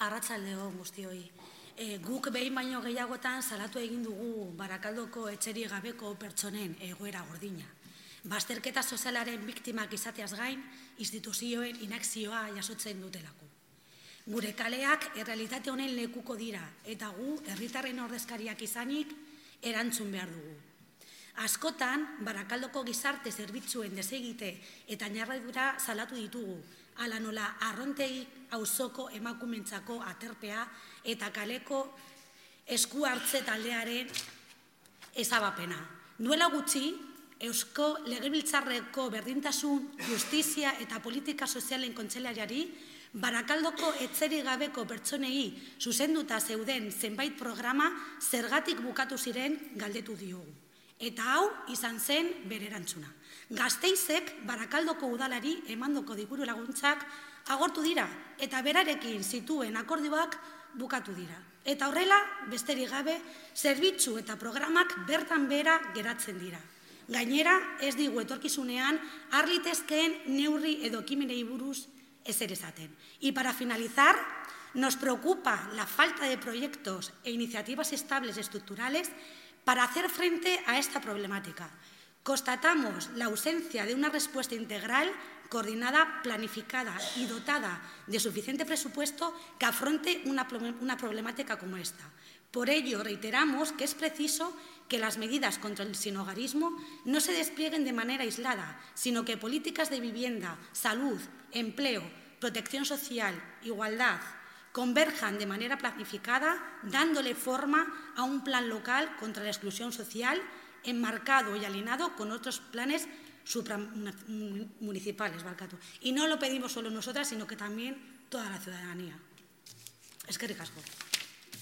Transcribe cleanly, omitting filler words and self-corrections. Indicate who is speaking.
Speaker 1: Arratsaldeon guztioi. Guk behin baino gehiagotan salatu egin dugu Barakaldoko etxerik gabeko pertsonen egoera gordina. Bazterketa sozialaren biktimak izateaz gain, instituzioen inakzioa jasotzen dutelako. Gure kaleak errealitate honen lekuko dira eta gu herritarren ordezkariak izanik erantzun behar dugu. Askotan, Barakaldoko gizarte zerbitzuen desegite eta narradura salatu ditugu, hala nola Arrontegi auzoko emakumentzako aterpea eta kaleko esku hartze taldearen ezabapena. Duela gutxi, Eusko Legebiltzarreko Berdintasun, Justizia eta Politika Sozialen Kontseilariari Barakaldoko etxerik gabeko pertsonei zuzenduta zeuden zenbait programa zergatik bukatu ziren galdetu diogu. Eta hau izan zen bere erantzuna. Gasteizek Barakaldoko udalari emandako diru laguntzak agortu dira eta berarekin zituen akordioak bukatu dira. Eta horrela, besterik gabe, zerbitzu eta programak bertan behera geratzen dira. Gainera, ez digu etorkizunean har litezkeen neurri edo ekimenei buruz ezer esaten. Y para finalizar, nos preocupa la falta de proyectos e iniciativas estables estructurales para hacer frente a esta problemática. Constatamos la ausencia de una respuesta integral, coordinada, planificada y dotada de suficiente presupuesto que afronte una problemática como esta. Por ello, reiteramos que es preciso que las medidas contra el sinhogarismo no se desplieguen de manera aislada, sino que políticas de vivienda, salud, empleo, protección social, igualdad, converjan de manera planificada, dándole forma a un plan local contra la exclusión social, enmarcado y alineado con otros planes supramunicipales. Y no lo pedimos solo nosotras, sino que también toda la ciudadanía. Eskerrik asko.